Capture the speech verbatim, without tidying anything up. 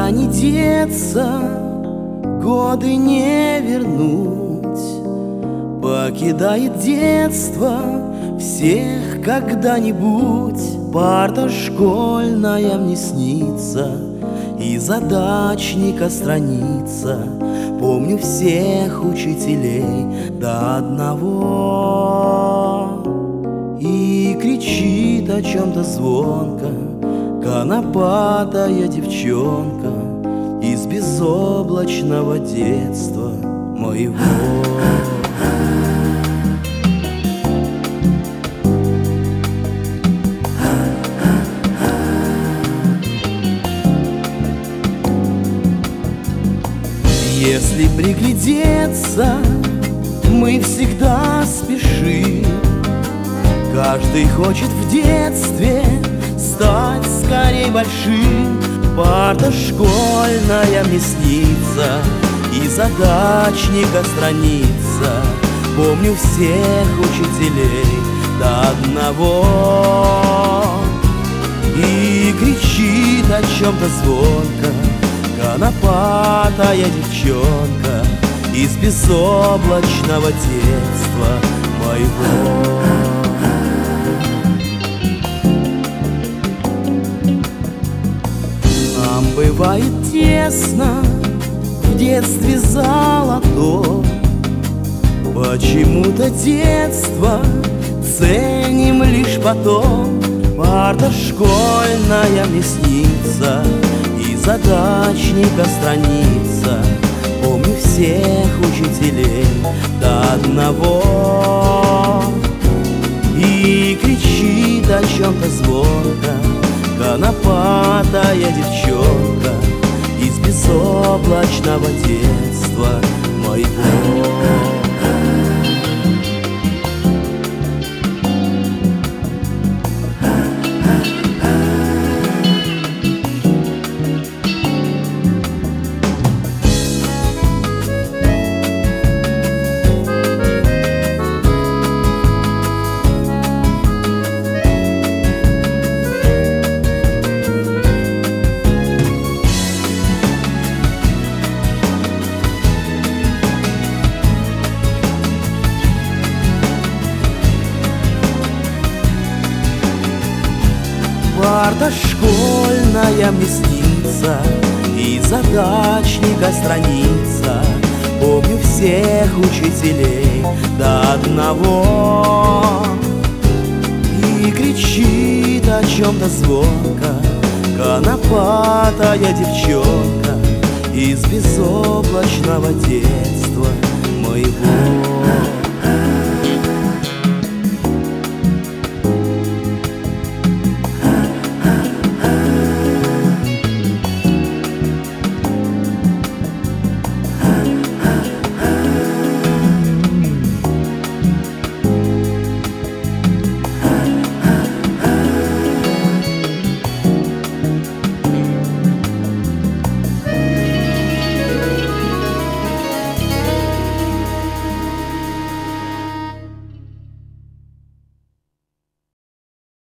Никуда не деться, годы не вернуть. Покидает детство всех когда-нибудь. Парта школьная мне снится, и задачника страница. Помню всех учителей до одного. И кричит о чем-то звонко конопатая девчонка из безоблачного детства моего. Если приглядеться, мы всегда спешим. Каждый хочет в детстве стать скорей большим. Парта школьная мне снится, и задачника страница. Помню всех учителей до одного. И кричит о чем-то звонко конопатая девчонка из безоблачного детства моего. Нам бывает тесно в детстве золотом. Почему-то детство ценим лишь потом. Парта школьная мне снится, и задачника страница. Помню всех учителей до одного. И кричит о чем-то звонко конопатая девчонка из безоблачного детства моего. Парта школьная мне снится, и задачника страница. Помню всех учителей до одного. И кричит о чем-то звонко конопатая девчонка из безоблачного детства моего.